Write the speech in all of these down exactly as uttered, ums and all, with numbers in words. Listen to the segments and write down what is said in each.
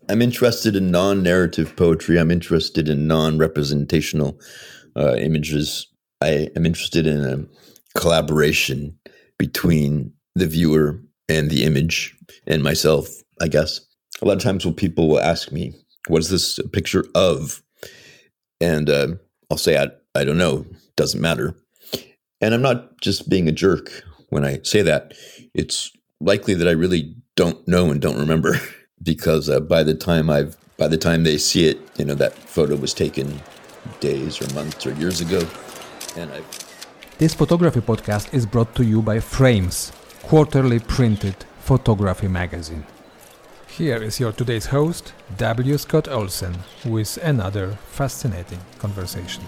I'm interested in non-narrative poetry. I'm interested in non-representational uh, images. I am interested in a collaboration between the viewer and the image and myself, I guess. A lot of times when people will ask me, what is this a picture of? And uh, I'll say, I, I don't know. Doesn't matter. And I'm not just being a jerk when I say that. It's likely that I really don't know and don't remember because uh, by the time I've, by the time they see it, you know, that photo was taken days or months or years ago. And I've... This photography podcast is brought to you by Frames, quarterly printed photography magazine. Here is your today's host, W. Scott Olsen, with another fascinating conversation.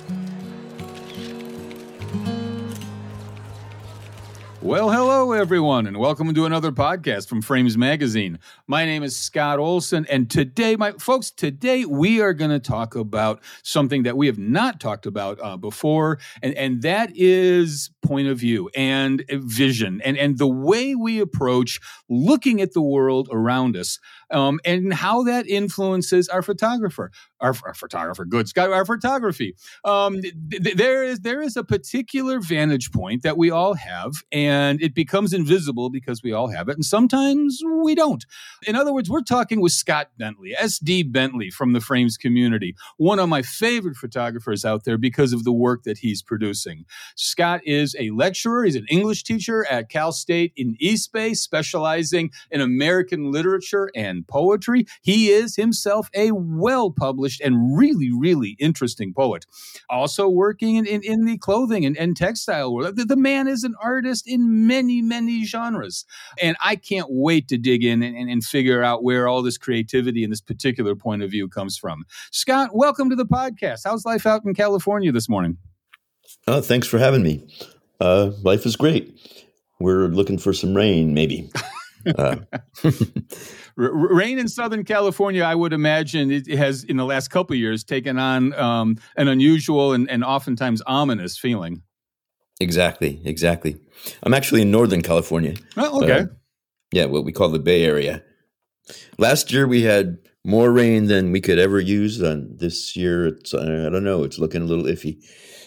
Well, hello, everyone, and welcome to another podcast from Frames Magazine. My name is Scott Olsen, and today, my folks, today we are going to talk about something that we have not talked about uh, before, and, and that is point of view and vision, and, and the way we approach looking at the world around us, um, and how that influences our photographer, our, our photographer, good Scott, our photography. Um, th- there is there is a particular vantage point that we all have, and And it becomes invisible because we all have it, and sometimes we don't. In other words, we're talking with Scott Bentley, S D Bentley from the Frames community, one of my favorite photographers out there because of the work that he's producing. Scott is a lecturer. He's an English teacher at Cal State in East Bay, specializing in American literature and poetry. He is himself a well-published and really, really interesting poet. Also working in, in, in the clothing and, and textile world. The, the man is an artist in many, many genres. And I can't wait to dig in and, and, and figure out where all this creativity and this particular point of view comes from. Scott, welcome to the podcast. How's life out in California this morning? Oh, thanks for having me. Uh, life is great. We're looking for some rain, maybe. Uh. R- rain in Southern California, I would imagine it has, in the last couple of years, taken on um, an unusual and, and oftentimes ominous feeling. Exactly, exactly. I'm actually in Northern California. Oh, okay. Uh, yeah, what we call the Bay Area. Last year we had more rain than we could ever use. And this year, it's uh, I don't know, it's looking a little iffy.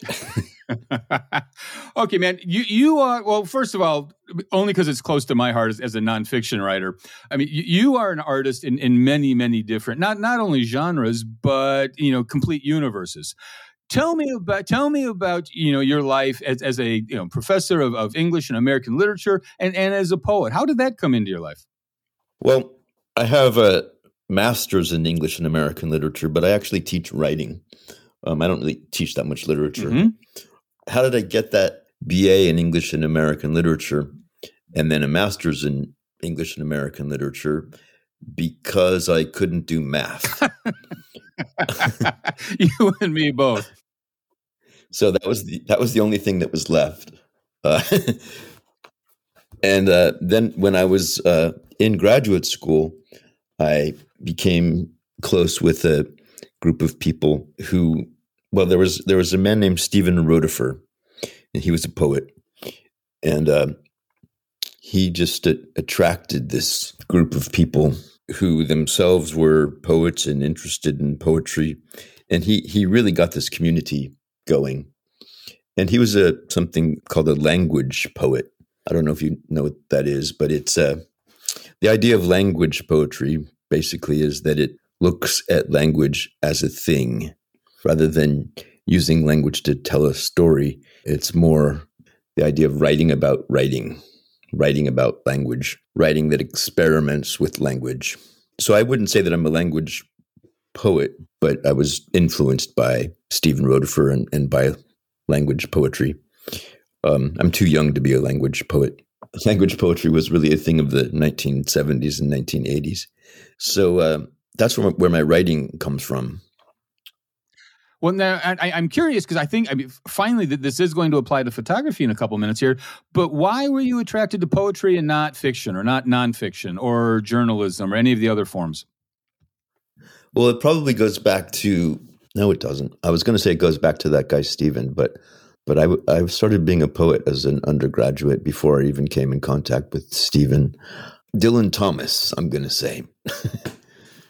Okay, man. You you are, well, first of all, only because it's close to my heart as, as a nonfiction writer. I mean, you, you are an artist in, in many, many different, not not only genres, but, you know, complete universes. Tell me about tell me about you know your life as, as a you know professor of, of English and American literature and, and as a poet. How did that come into your life? Well, I have a master's in English and American literature, but I actually teach writing. Um, I don't really teach that much literature. Mm-hmm. How did I get that B A in English and American literature and then a master's in English and American literature? Because I couldn't do math. You and me both. So that was the that was the only thing that was left. Uh, and uh, then when I was uh, in graduate school, I became close with a group of people who, well, there was there was a man named Stephen Rotifer, and he was a poet, and uh, he just uh, attracted this group of people who themselves were poets and interested in poetry, and he he really got this community going. And he was a something called a language poet. I don't know if you know what that is, but it's uh, the idea of language poetry basically is that it looks at language as a thing rather than using language to tell a story. It's more the idea of writing about writing, writing about language, writing that experiments with language. So I wouldn't say that I'm a language poet, but I was influenced by Stephen Rotifer and, and by language poetry. Um, I'm too young to be a language poet. Language poetry was really a thing of the nineteen seventies and nineteen eighties. So uh, that's where, where my writing comes from. Well, now I, I'm curious because I think I mean, finally that this is going to apply to photography in a couple minutes here. But why were you attracted to poetry and not fiction, or not nonfiction, or journalism, or any of the other forms? Well, it probably goes back to no, it doesn't. I was going to say it goes back to that guy Stephen, but but I I started being a poet as an undergraduate before I even came in contact with Stephen. Dylan Thomas, I'm going to say.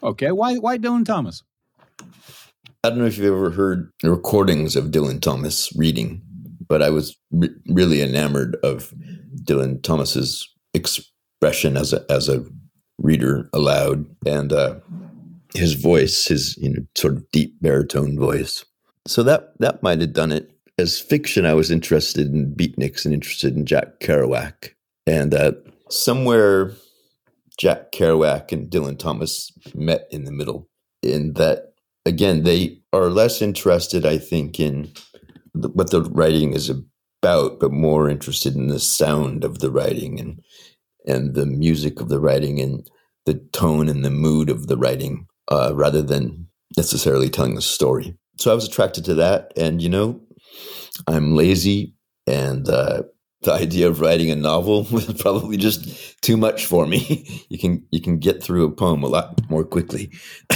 Okay. Why, why Dylan Thomas? I don't know if you've ever heard the recordings of Dylan Thomas reading, but I was re- really enamored of Dylan Thomas's expression as a as a reader aloud, and uh, his voice, his you know sort of deep baritone voice. So that that might have done it. As fiction, I was interested in beatniks and interested in Jack Kerouac, and uh, somewhere Jack Kerouac and Dylan Thomas met in the middle. In that. Again, they are less interested, I think, in the, what the writing is about, but more interested in the sound of the writing and and the music of the writing and the tone and the mood of the writing, uh, rather than necessarily telling the story. So I was attracted to that, and you know, I'm lazy, and uh, the idea of writing a novel was probably just too much for me. you can you can get through a poem a lot more quickly.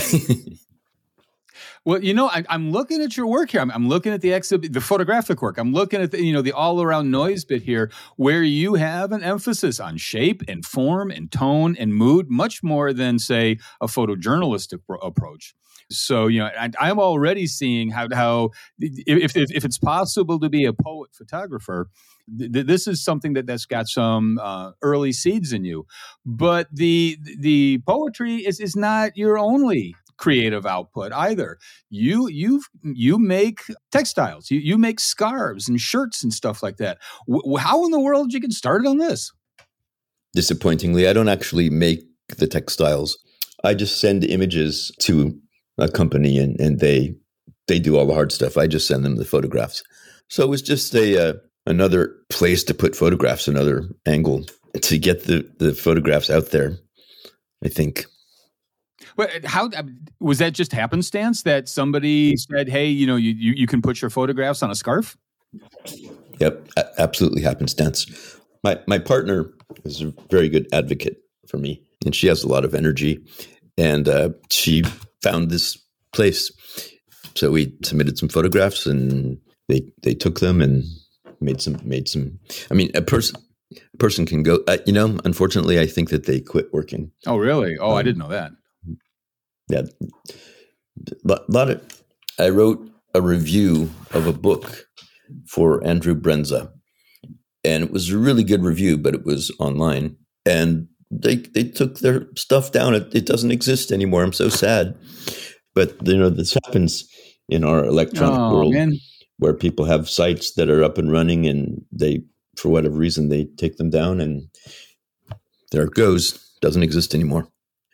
Well, you know, I, I'm looking at your work here. I'm, I'm looking at the exhibit, the photographic work. I'm looking at the, you know, the all-around noise bit here, where you have an emphasis on shape and form and tone and mood, much more than, say, a photojournalistic pro- approach. So, you know, I, I'm already seeing how how if, if if it's possible to be a poet photographer, th- this is something that that's got some uh, early seeds in you. But the the poetry is is not your only creative output either. You you you make textiles, you you make scarves and shirts and stuff like that. W- how in the world did you get started on this? Disappointingly, I don't actually make the textiles. I just send images to a company, and, and they they do all the hard stuff. I just send them the photographs. So it was just a uh, another place to put photographs, another angle to get the the photographs out there, I think. But how was that? Just happenstance that somebody said, "Hey, you know, you you, you can put your photographs on a scarf"? Yep, a- absolutely happenstance. My my partner is a very good advocate for me, and she has a lot of energy, and uh, she found this place. So we submitted some photographs, and they they took them and made some made some. I mean, a person a person can go. Uh, you know, unfortunately, I think that they quit working. Oh, really? Oh, um, I didn't know that. Yeah, a lot of. I wrote a review of a book for Andrew Brenza, and it was a really good review, but it was online, and they they took their stuff down. It, it doesn't exist anymore. I'm so sad, but you know this happens in our electronic Oh, world, man. where people have sites that are up and running, and they, for whatever reason, they take them down, and there it goes. Doesn't exist anymore.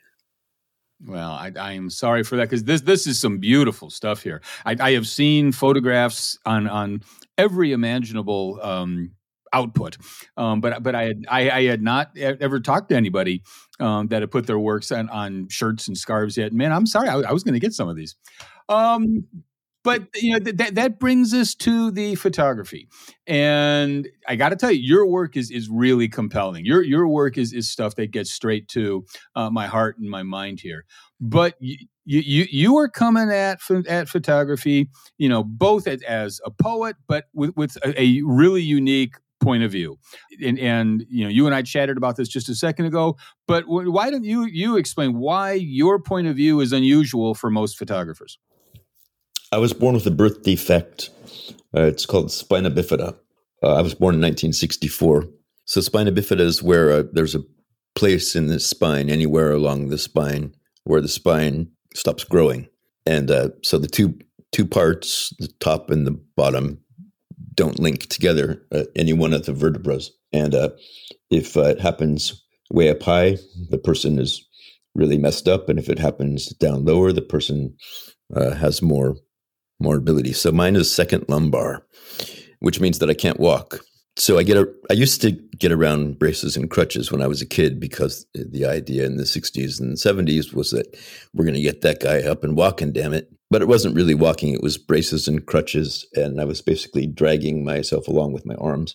Well, I, I am sorry for that, because this this is some beautiful stuff here. I, I have seen photographs on on every imaginable um, output, um, but but I had I, I had not ever talked to anybody um, that had put their works on, on shirts and scarves yet. Man, I'm sorry, I, I was going to get some of these. Um, But you know th- that that brings us to the photography, and I got to tell you, your work is is really compelling. Your your work is is stuff that gets straight to uh, my heart and my mind here. But you you you are coming at at photography, you know, both as, as a poet, but with with a, a really unique point of view. And and you know, you and I chatted about this just a second ago. But w- why don't you you explain why your point of view is unusual for most photographers? I was born with a birth defect. Uh, it's called spina bifida. Uh, I was born in nineteen sixty-four. So spina bifida is where uh, there's a place in the spine, anywhere along the spine, where the spine stops growing. And uh, so the two two parts, the top and the bottom, don't link together, uh, any one of the vertebrae. And uh, if uh, it happens way up high, the person is really messed up. And if it happens down lower, the person uh, has more more ability. So mine is second lumbar, which means that I can't walk. So I get a, I used to get around braces and crutches when I was a kid, because the idea in the sixties and seventies was that we're going to get that guy up and walking, damn it. But it wasn't really walking. It was braces and crutches. And I was basically dragging myself along with my arms.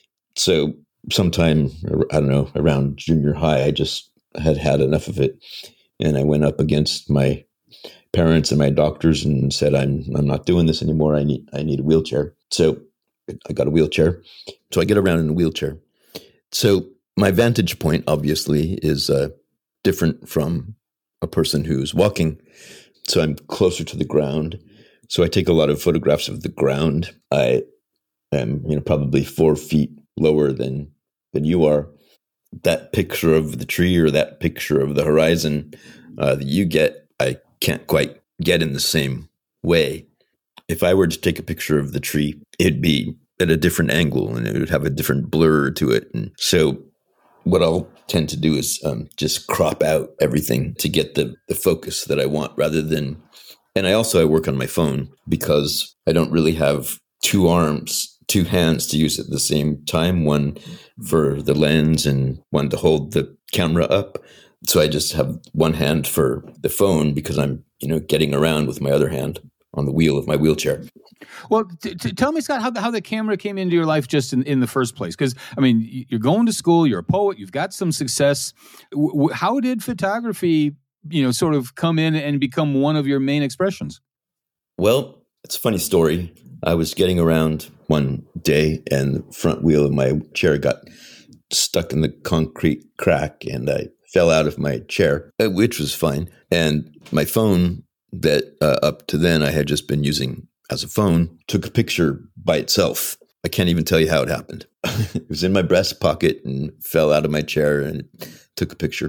So sometime, I don't know, around junior high, I just had had enough of it. And I went up against my parents and my doctors and said, I'm I'm not doing this anymore. I need I need a wheelchair. So I got a wheelchair. So I get around in a wheelchair. So my vantage point, obviously, is uh, different from a person who's walking. So I'm closer to the ground. So I take a lot of photographs of the ground. I am, you know, probably four feet lower than than you are. That picture of the tree or that picture of the horizon uh, that you get, I can't quite get in the same way. If I were to take a picture of the tree, it'd be at a different angle and it would have a different blur to it. And so what I'll tend to do is um, just crop out everything to get the, the focus that I want rather than, and I also, I work on my phone because I don't really have two arms, two hands to use at the same time, one for the lens and one to hold the camera up. So I just have one hand for the phone because I'm, you know, getting around with my other hand on the wheel of my wheelchair. Well, t- t- tell me, Scott, how the, how the camera came into your life just in, in the first place. Because, I mean, you're going to school, you're a poet, you've got some success. W- w- how did photography, you know, sort of come in and become one of your main expressions? Well, it's a funny story. I was getting around one day and the front wheel of my chair got stuck in the concrete crack and I fell out of my chair, which was fine. And my phone that uh, up to then I had just been using as a phone took a picture by itself. I can't even tell you how it happened. It was in my breast pocket and fell out of my chair and took a picture.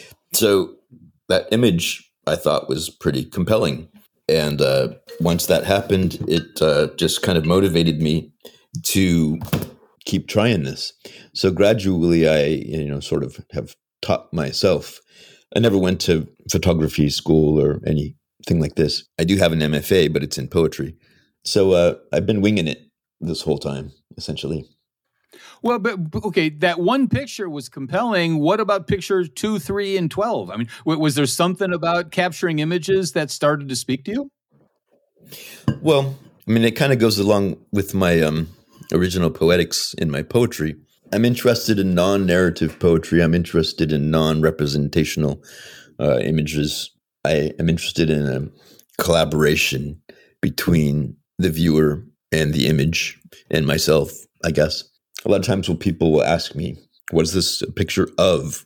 So that image I thought was pretty compelling. And uh, once that happened, it uh, just kind of motivated me to keep trying this. So gradually I, you know, sort of have taught myself. I never went to photography school or anything like this. I do have an M F A, but it's in poetry. So uh, I've been winging it this whole time, essentially. Well, but, but okay, that one picture was compelling. What about pictures two, three, and twelve? I mean, w- was there something about capturing images that started to speak to you? Well, I mean, it kind of goes along with my um, original poetics in my poetry. I'm interested in non-narrative poetry. I'm interested in non-representational uh, images. I am interested in a collaboration between the viewer and the image and myself, I guess. A lot of times when people will ask me, what is this a picture of?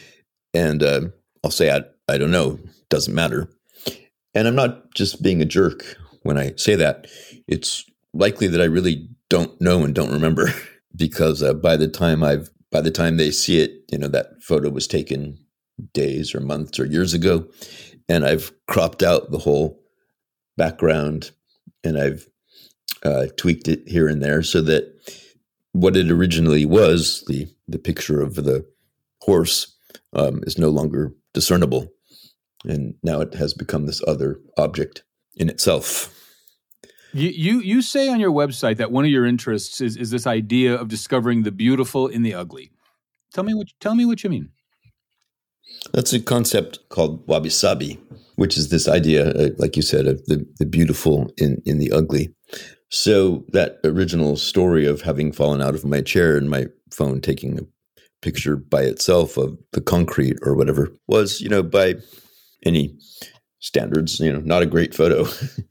And uh, I'll say, I, I don't know, doesn't matter. And I'm not just being a jerk when I say that. It's likely that I really don't know and don't remember because uh, by the time I've, by the time they see it, you know, that photo was taken days or months or years ago, and I've cropped out the whole background and I've uh, tweaked it here and there so that what it originally was, the the picture of the horse, um, is no longer discernible. And now it has become this other object in itself. You, you you say on your website that one of your interests is, is this idea of discovering the beautiful in the ugly. Tell me what tell me what you mean. That's a concept called wabi-sabi, which is this idea, uh, like you said, of the, the beautiful in, in the ugly. So that original story of having fallen out of my chair and my phone taking a picture by itself of the concrete or whatever was, you know, by any standards, you know, not a great photo.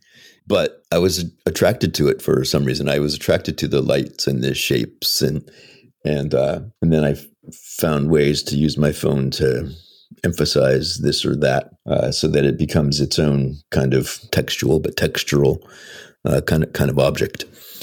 But I was attracted to it for some reason. I was attracted to the lights and the shapes, and and uh, and then I f- found ways to use my phone to emphasize this or that, uh, so that it becomes its own kind of textual but textural uh, kind of kind of object.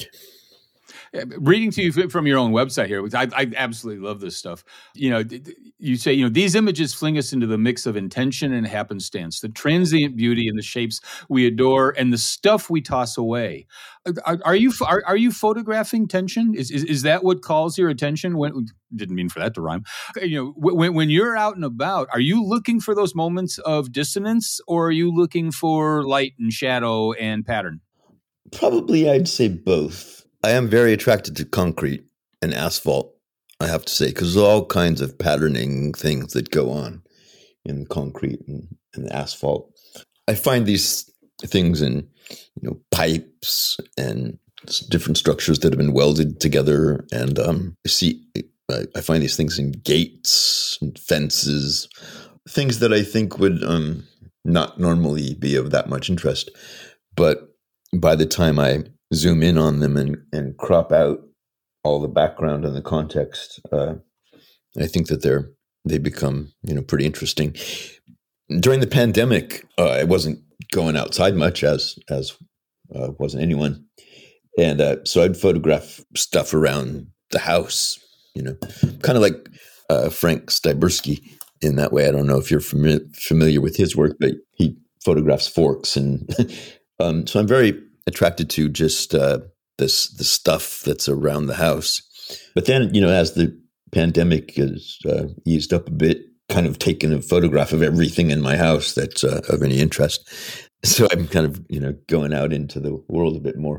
Reading to you from your own website here, I, I absolutely love this stuff. You know, you say, you know, these images fling us into the mix of intention and happenstance, the transient beauty and the shapes we adore, and the stuff we toss away. Are, are you are, are you photographing tension? Is, is is that what calls your attention? When didn't mean for that to rhyme. You know, when when you're out and about, are you looking for those moments of dissonance, or are you looking for light and shadow and pattern? Probably, I'd say both. I am very attracted to concrete and asphalt, I have to say, because there's all kinds of patterning things that go on in concrete and, and asphalt. I find these things in, you know, pipes and different structures that have been welded together, and um, I see. I, I find these things in gates and fences, things that I think would um, not normally be of that much interest, but by the time I zoom in on them and, and crop out all the background and the context, uh, I think that they're they become, you know, pretty interesting. during the pandemic, uh, I wasn't going outside much, as as uh, wasn't anyone, and uh, so I'd photograph stuff around the house. You know, kind of like uh, Frank Stybursky in that way. I don't know if you're fami- familiar with his work, but he photographs forks, and um, so I'm very attracted to just uh, this the stuff that's around the house. But then, you know, as the pandemic is uh, eased up a bit, kind of taken a photograph of everything in my house that's uh, of any interest. So I'm kind of, you know, going out into the world a bit more.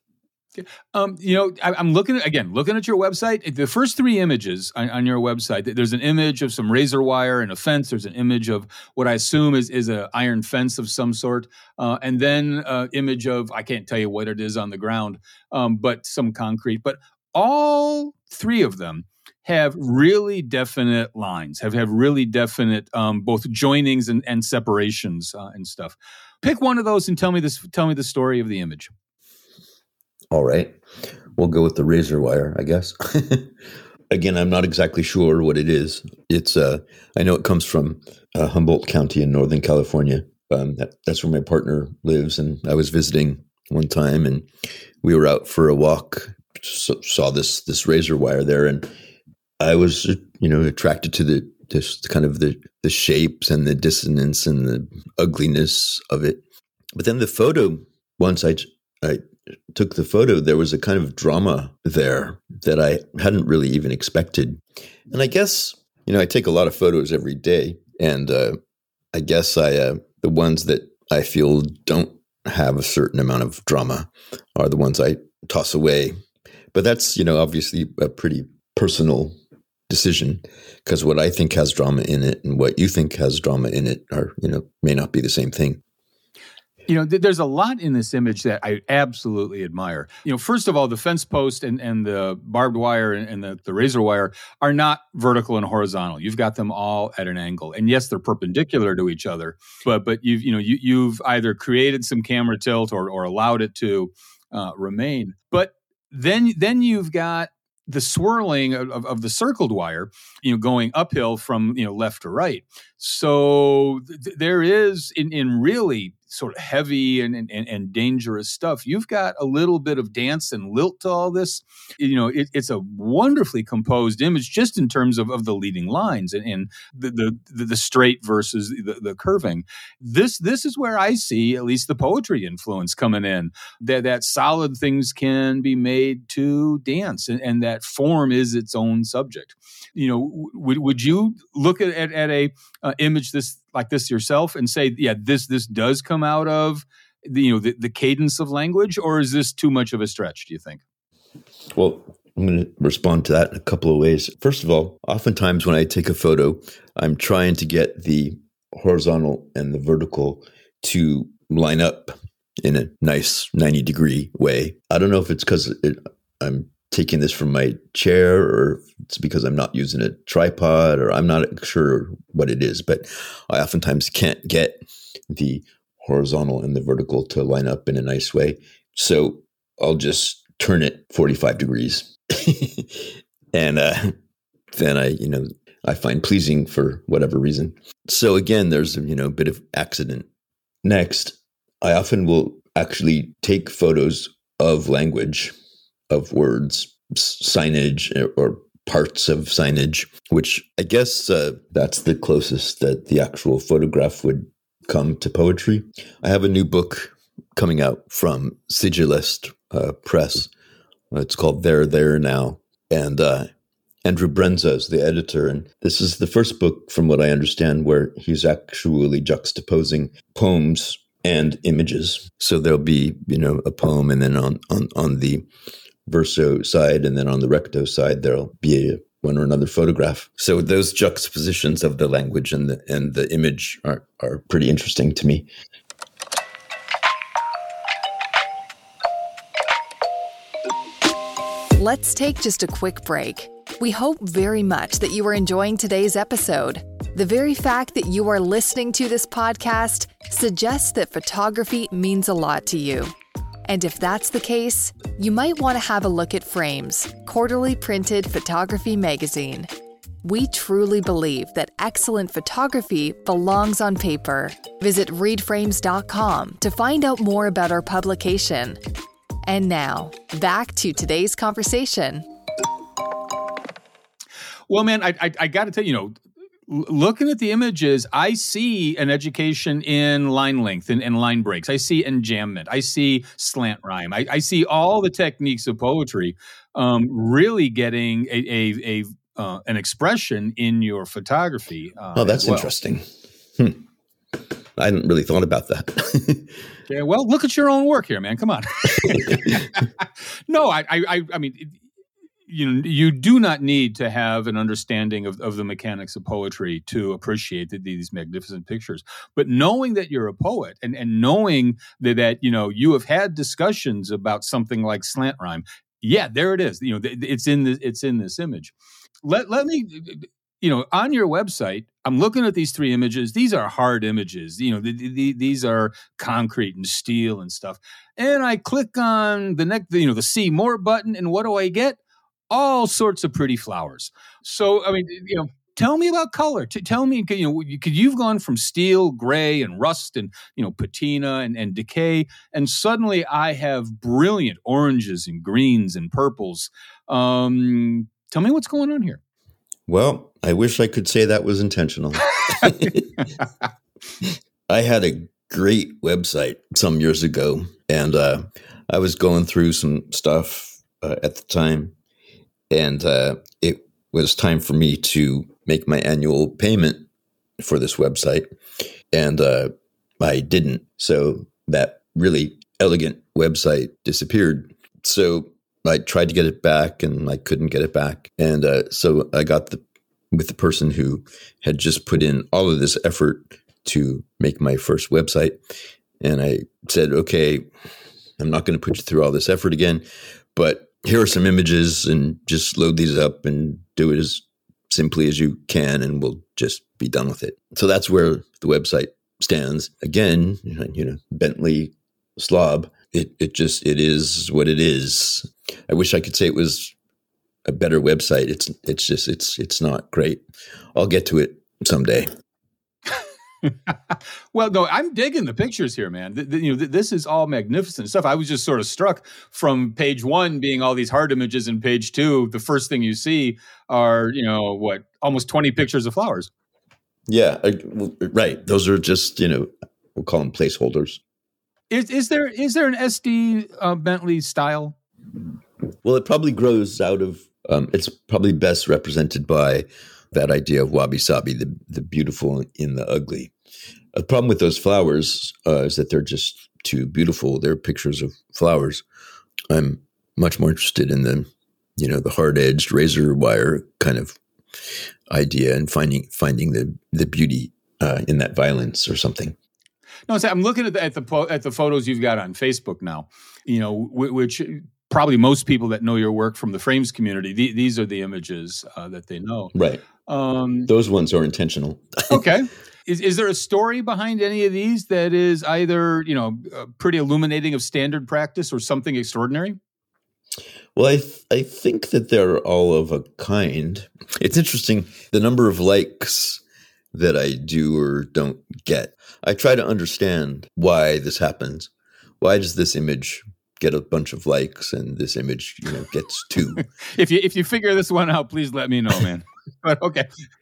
Um, you know, I, I'm looking at, again, looking at your website. The first three images on, on your website, there's an image of some razor wire and a fence. There's an image of what I assume is is an iron fence of some sort, uh, and then an image of, I can't tell you what it is on the ground, um, but some concrete. But all three of them have really definite lines, have have really definite um, both joinings and, and separations uh, and stuff. Pick one of those and tell me this. Tell me the story of the image. All right. We'll go with the razor wire, I guess. Again, I'm not exactly sure what it is. It's uh, I know it comes from uh, Humboldt County in Northern California. Um, that, that's where my partner lives. And I was visiting one time and we were out for a walk, so, saw this this razor wire there. And I was, you know, attracted to the this kind of the, the shapes and the dissonance and the ugliness of it. But then the photo, once I, I took the photo, there was a kind of drama there that I hadn't really even expected. And I guess, you know, I take a lot of photos every day. And uh, I guess I uh, the ones that I feel don't have a certain amount of drama are the ones I toss away. But that's, you know, obviously a pretty personal decision, because what I think has drama in it and what you think has drama in it are, you know, may not be the same thing. You know, th- there's a lot in this image that I absolutely admire. You know, first of all, the fence post and, and the barbed wire and, and the, the razor wire are not vertical and horizontal. You've got them all at an angle. And yes, they're perpendicular to each other, but but you've, you know, you, you've either created some camera tilt or, or allowed it to uh, remain. But then then you've got the swirling of, of, of the circled wire, you know, going uphill from, you know, left to right. So th- there is in, in really sort of heavy and, and, and dangerous stuff, you've got a little bit of dance and lilt to all this. You know, it, it's a wonderfully composed image just in terms of, of the leading lines and, and the, the, the straight versus the, the curving. This this is where I see at least the poetry influence coming in, that, that solid things can be made to dance and, and that form is its own subject. You know, would would you look at, at, at a uh, image this like this yourself and say, yeah, this this does come out of the, you know, the, the cadence of language, or is this too much of a stretch, do you think? Well, I'm going to respond to that in a couple of ways. First of all, oftentimes when I take a photo, I'm trying to get the horizontal and the vertical to line up in a nice ninety degree way. I don't know if it's because it, I'm taking this from my chair or it's because I'm not using a tripod, or I'm not sure what it is, but I oftentimes can't get the horizontal and the vertical to line up in a nice way. So I'll just turn it forty-five degrees and uh, then I, you know, I find pleasing for whatever reason. So again, there's, you know, a bit of accident. Next, I often will actually take photos of language, of words, signage, or parts of signage, which I guess uh, that's the closest that the actual photograph would come to poetry. I have a new book coming out from Sigillist uh, Press. It's called There, There Now. And uh, Andrew Brenza is the editor. And this is the first book, from what I understand, where he's actually juxtaposing poems and images. So there'll be, you know, a poem, and then on, on, on the verso side, and then on the recto side, there'll be a, one or another photograph. So those juxtapositions of the language and the and the image are, are pretty interesting to me. Let's take just a quick break. We hope very much that you are enjoying today's episode. The very fact that you are listening to this podcast suggests that photography means a lot to you. And if that's the case, you might want to have a look at Frames, quarterly printed photography magazine. We truly believe that excellent photography belongs on paper. Visit read frames dot com to find out more about our publication. And now, back to today's conversation. Well, man, I I, I got to tell you, you know, looking at the images, I see an education in line length and, and line breaks. I see enjambment. I see slant rhyme. I, I see all the techniques of poetry um, really getting a, a, a uh, an expression in your photography. Uh, oh, that's well. interesting. Hmm. I hadn't really thought about that. Yeah, well, look at your own work here, man. Come on. No, I, I, I mean. It, You know, you do not need to have an understanding of, of the mechanics of poetry to appreciate the, these magnificent pictures. But knowing that you're a poet and, and knowing that, that, you know, you have had discussions about something like slant rhyme, yeah, there it is. You know, it's in this, it's in this image. Let let me, you know, on your website, I'm looking at these three images. These are hard images. You know, the, the, these are concrete and steel and stuff. And I click on the next, you know, the see more button, and what do I get? All sorts of pretty flowers. So, I mean, you know, tell me about color. T- tell me, you know, because you've gone from steel, gray, and rust, and you know, patina and, and decay, and suddenly I have brilliant oranges and greens and purples. Um, tell me what's going on here. Well, I wish I could say that was intentional. I had a great website some years ago, and uh, I was going through some stuff uh, at the time. And uh, it was time for me to make my annual payment for this website. And uh, I didn't. So that really elegant website disappeared. So I tried to get it back and I couldn't get it back. And uh, so I got the with the person who had just put in all of this effort to make my first website. And I said, okay, I'm not going to put you through all this effort again, but here are some images and just load these up and do it as simply as you can, and we'll just be done with it. So that's where the website stands. Again, you know, Bentley slob. It it just it is what it is. I wish I could say it was a better website. It's it's just it's it's not great. I'll get to it someday. Well, no, I'm digging the pictures here, man. The, the, you know, th- this is all magnificent stuff. I was just sort of struck from page one being all these hard images, and page two, the first thing you see are, you know, what, almost twenty pictures of flowers. Yeah, I, right. Those are just, you know, we'll call them placeholders. Is is there is there an S D uh, Bentley style? Well, it probably grows out of. Um, it's probably best represented by that idea of wabi-sabi, the the beautiful in the ugly. The problem with those flowers uh, is that they're just too beautiful. They're pictures of flowers. I'm much more interested in the, you know, the hard-edged razor wire kind of idea and finding finding the the beauty uh, in that violence or something. No, so I'm looking at the, at the at the photos you've got on Facebook now. You know, which probably most people that know your work from the Frames community, the, these are the images uh, that they know. Right. Um, Those ones are intentional. Okay. Is is there a story behind any of these that is either, you know, uh, pretty illuminating of standard practice or something extraordinary? Well, I th- I think that they're all of a kind. It's interesting, the number of likes that I do or don't get. I try to understand why this happens. Why does this image get a bunch of likes and this image, you know, gets two? if you if you figure this one out, please let me know, man. But okay.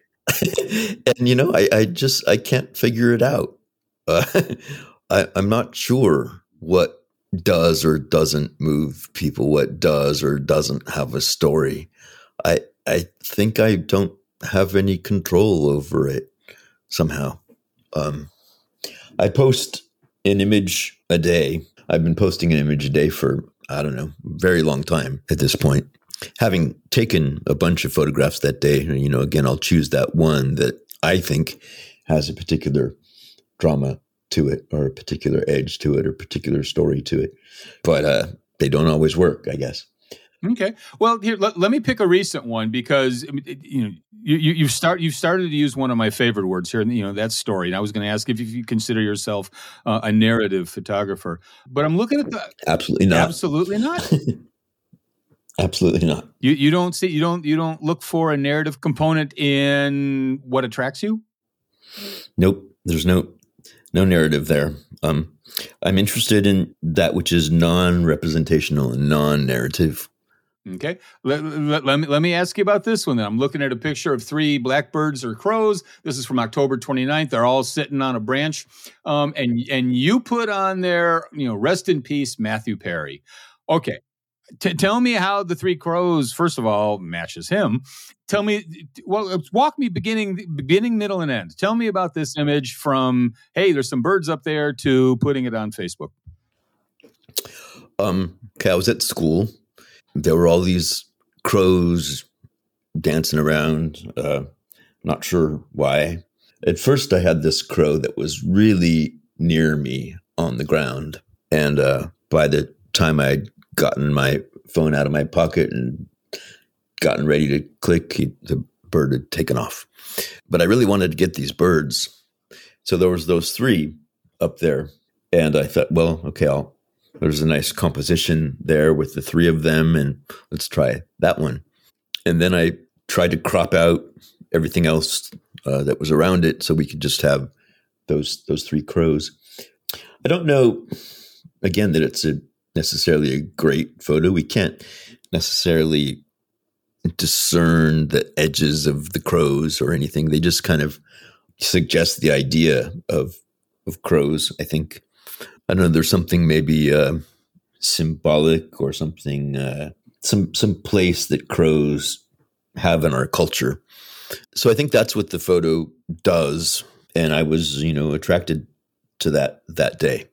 And, you know, I, I just, I can't figure it out. Uh, I, I'm not sure what does or doesn't move people, what does or doesn't have a story. I I think I don't have any control over it somehow. Um, I post an image a day. I've been posting an image a day for, I don't know, a very long time at this point. Having taken a bunch of photographs that day, you know, again, I'll choose that one that I think has a particular drama to it or a particular edge to it or particular story to it. But uh, they don't always work, I guess. Okay. Well, here, let, let me pick a recent one because, you know, you, you, you've, start, you've started to use one of my favorite words here, you know, that's story. And I was going to ask if you consider yourself uh, a narrative photographer. But I'm looking at the... Absolutely not. Absolutely not? Absolutely not. You you don't see you don't you don't look for a narrative component in what attracts you? Nope. There's no no narrative there. Um, I'm interested in that which is non-representational and non-narrative. Okay. Let, let, let, me, let me ask you about this one then. I'm looking at a picture of three blackbirds or crows. This is from October twenty-ninth. They're all sitting on a branch. Um, and, and you put on there, you know, rest in peace, Matthew Perry. Okay. T- tell me how the three crows, first of all, matches him. Tell me, well, walk me beginning, beginning, middle, and end. Tell me about this image from, hey, there's some birds up there, to putting it on Facebook. Um, okay, I was at school. There were all these crows dancing around. Uh, not sure why. At first, I had this crow that was really near me on the ground. And uh, by the time I'd gotten my phone out of my pocket and gotten ready to click, he, the bird had taken off. But I really wanted to get these birds. So there was those three up there. And I thought, well, okay, I'll, there's a nice composition there with the three of them, and let's try that one. And then I tried to crop out everything else uh, that was around it so we could just have those those three crows. I don't know, again, that it's a necessarily a great photo. We can't necessarily discern the edges of the crows or anything. They just kind of suggest the idea of of crows, I think. I don't know, there's something maybe uh, symbolic or something, uh, some some place that crows have in our culture. So I think that's what the photo does. And I was, you know, attracted to that that day.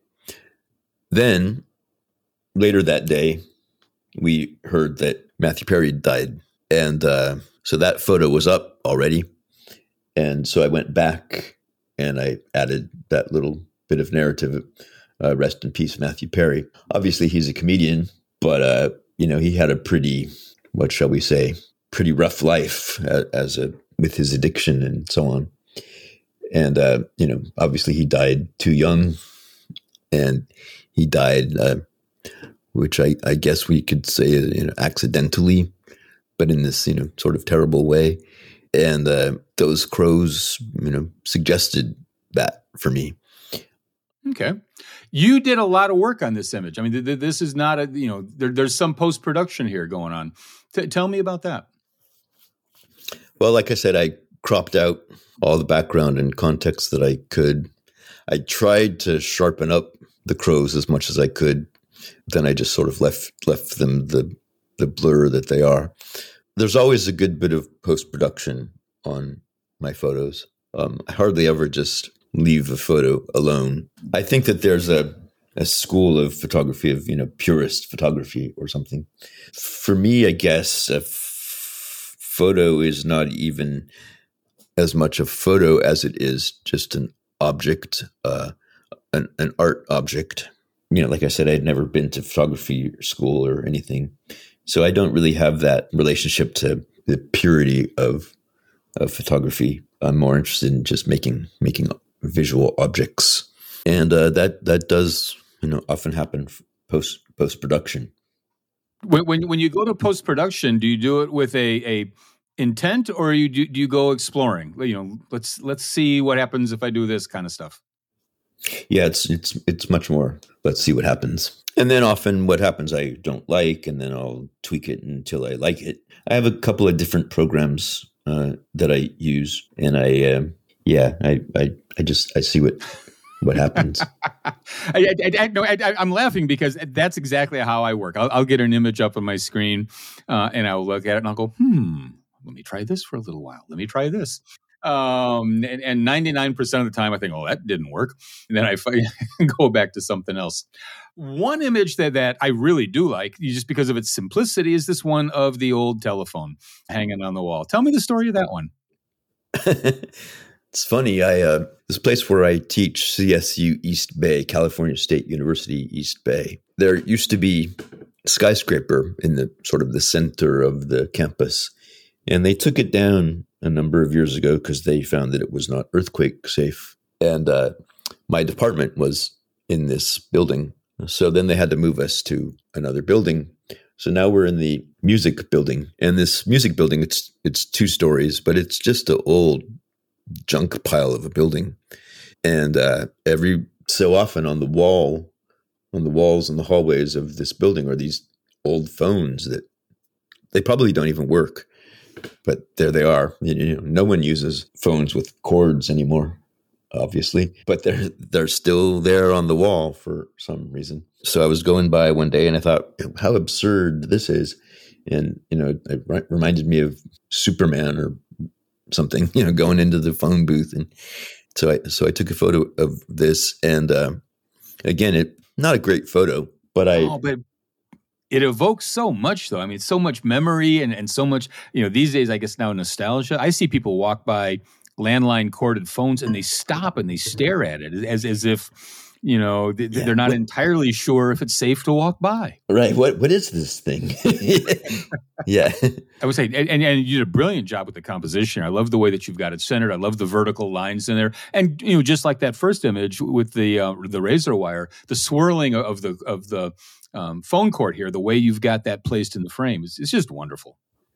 Then later that day, we heard that Matthew Perry died. And uh, so that photo was up already. And so I went back and I added that little bit of narrative. Uh, rest in peace, Matthew Perry. Obviously, he's a comedian, but, uh, you know, he had a pretty, what shall we say, pretty rough life uh, as a with his addiction and so on. And, uh, you know, obviously he died too young, and he died, uh, which I, I guess we could say, you know, accidentally, but in this, you know, sort of terrible way. And uh, those crows, you know, suggested that for me. Okay. You did a lot of work on this image. I mean, th- th- this is not a, you know, there, there's some post-production here going on. T- tell me about that. Well, like I said, I cropped out all the background and context that I could. I tried to sharpen up the crows as much as I could. Then I just sort of left left them the the blur that they are. There's always a good bit of post-production on my photos. Um, I hardly ever just leave a photo alone. I think that there's a, a school of photography, of, you know, purist photography or something. For me, I guess a f- photo is not even as much a photo as it is just an object, uh, an, an art object. You know, like I said, I'd never been to photography school or anything. So I don't really have that relationship to the purity of, of photography. I'm more interested in just making, making visual objects, and uh, that that does, you know, often happen post post production. When, when when you go to post production, do you do it with a a intent, or you do, do you go exploring? You know, let's let's see what happens if I do this kind of stuff. Yeah, it's it's it's much more, let's see what happens, and then often what happens I don't like, and then I'll tweak it until I like it. I have a couple of different programs uh, that I use, and I. Uh, Yeah, I, I, I just I see what what happens. I, I, I, no, I, I'm laughing because that's exactly how I work. I'll, I'll get an image up on my screen, uh, and I'll look at it and I'll go, hmm, let me try this for a little while. Let me try this. Um, and, and ninety-nine percent of the time I think, oh, that didn't work. And then I go back to something else. One image that, that I really do like, just because of its simplicity, is this one of the old telephone hanging on the wall. Tell me the story of that one. It's funny. I uh, this place where I teach, C S U East Bay, California State University East Bay. There used to be a skyscraper in the sort of the center of the campus, and they took it down a number of years ago because they found that it was not earthquake safe. And uh, my department was in this building, so then they had to move us to another building. So now we're in the music building. And this music building, it's it's two stories, but it's just an old junk pile of a building. And uh, every so often on the wall, on the walls and the hallways of this building are these old phones that they probably don't even work, but there they are. You know, no one uses phones with cords anymore, obviously, but they're they're still there on the wall for some reason. So I was going by one day and I thought, how absurd this is. And, you know, it re- reminded me of Superman or something, you know, going into the phone booth. And so I, so I took a photo of this, and uh, again, it, not a great photo, but I, oh, but it evokes so much though. I mean, so much memory and, and so much, you know, these days, I guess now nostalgia. I see people walk by landline corded phones and they stop and they stare at it as, as if, you know, th- yeah. they're not what, entirely sure if it's safe to walk by. Right. What What is this thing? Yeah. I would say, and, and, and you did a brilliant job with the composition. I love the way that you've got it centered. I love the vertical lines in there. And, you know, just like that first image with the uh, the razor wire, the swirling of the of the um, phone cord here, the way you've got that placed in the frame, is it's just wonderful.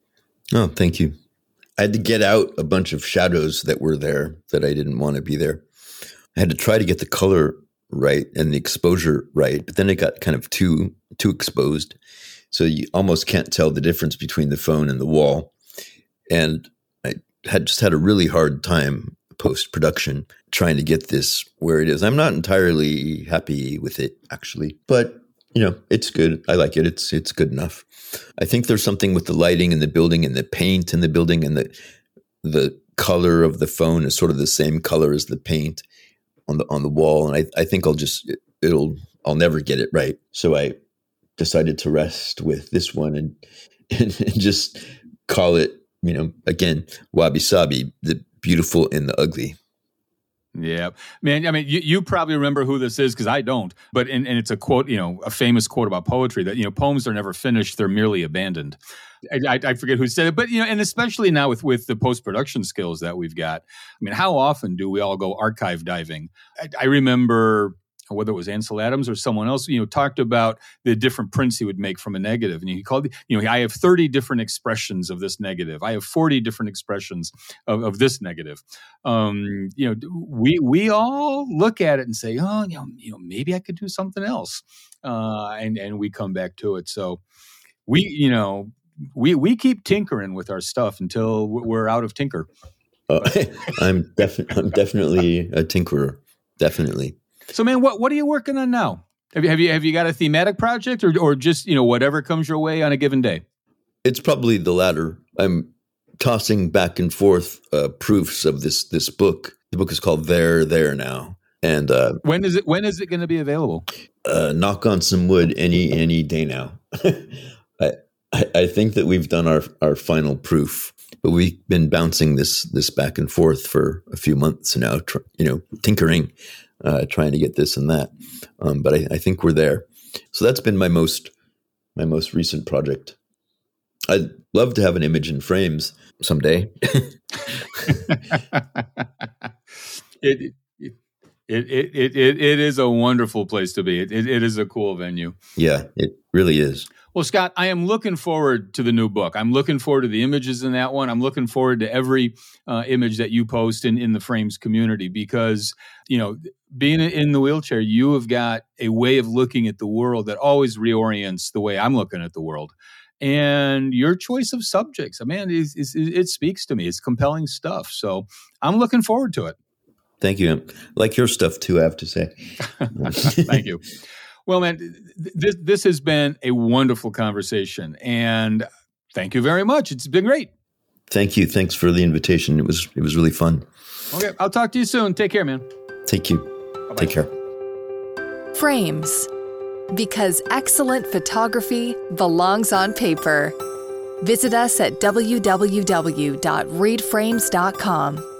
Oh, thank you. I had to get out a bunch of shadows that were there that I didn't want to be there. I had to try to get the color right and the exposure right, but then it got kind of too too exposed, so you almost can't tell the difference between the phone and the wall. And I had just had a really hard time post-production trying to get this where it is. I'm not entirely happy with it, actually, but you know, it's good. I like it. It's it's good enough. I think there's something with the lighting in the building and the paint in the building, and the the color of the phone is sort of the same color as the paint on the on the wall, and I, I think I'll just it'll I'll never get it right. So I decided to rest with this one and and, and just call it, you know, again, Wabi Sabi, the beautiful and the ugly. Yeah, man. I mean, you, you probably remember who this is because I don't. But and, and it's a quote, you know, a famous quote about poetry that, you know, poems are never finished; they're merely abandoned. I, I, I forget who said it, but you know, and especially now with with the post production skills that we've got. I mean, how often do we all go archive diving? I, I remember whether it was Ansel Adams or someone else, you know, talked about the different prints he would make from a negative. And he called, you know, I have thirty different expressions of this negative. I have forty different expressions of, of this negative. Um, you know, we we all look at it and say, oh, you know, you know, maybe I could do something else. Uh, and, and we come back to it. So we, you know, we, we keep tinkering with our stuff until we're out of tinker. Uh, I'm definitely, I'm definitely a tinkerer. Definitely. So, man, what what are you working on now? Have you have you have you got a thematic project, or or just, you know, whatever comes your way on a given day? It's probably the latter. I'm tossing back and forth uh, proofs of this this book. The book is called There, There Now, and uh, when is it when is it going to be available? Uh, knock on some wood, any any day now. I, I I think that we've done our our final proof, but we've been bouncing this this back and forth for a few months now. Tr- you know, tinkering. Uh, trying to get this and that, um, but I, I think we're there. So that's been my most my most recent project. I'd love to have an image in frames someday. it, it, it it it it is a wonderful place to be. It, it it is a cool venue. Yeah, it really is. Well, Scott, I am looking forward to the new book. I'm looking forward to the images in that one. I'm looking forward to every uh, image that you post in, in the Frames community because, you know, being in the wheelchair, you have got a way of looking at the world that always reorients the way I'm looking at the world. And your choice of subjects, I mean, is, is, it speaks to me. It's compelling stuff. So I'm looking forward to it. Thank you. I like your stuff too, I have to say. Thank you. Well, man, this this has been a wonderful conversation, and thank you very much. It's been great. Thank you. Thanks for the invitation. It was it was really fun. Okay, I'll talk to you soon. Take care, man. Thank you. Bye-bye. Take care. Frames, because excellent photography belongs on paper. Visit us at w w w dot read frames dot com.